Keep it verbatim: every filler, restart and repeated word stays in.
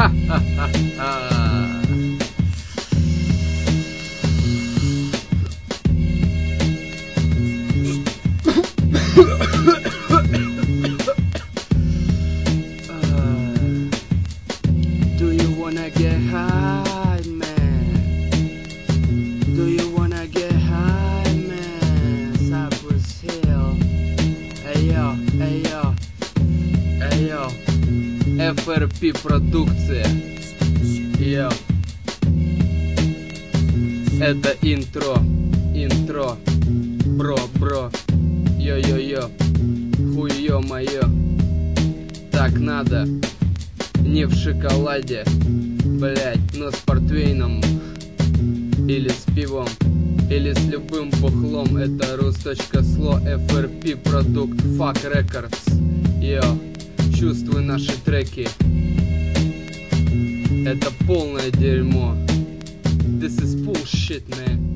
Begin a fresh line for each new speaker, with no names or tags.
Do you wanna get high, man? Do you wanna get high, man? Cypress Hill. Эй, йо, эй, йо, эй, йо. эф эр пи продукция. Йо. Это интро, интро. Бро, бро. Йо-йо-йо. Хуё моё. Так надо. Не в шоколаде, блять, но с портвейном. Или с пивом, или с любым бухлом. Это rus.slo, эф эр пи продукт, Fuck Records. Йо, чувствуй наши треки. Это полное дерьмо. This is bullshit, man.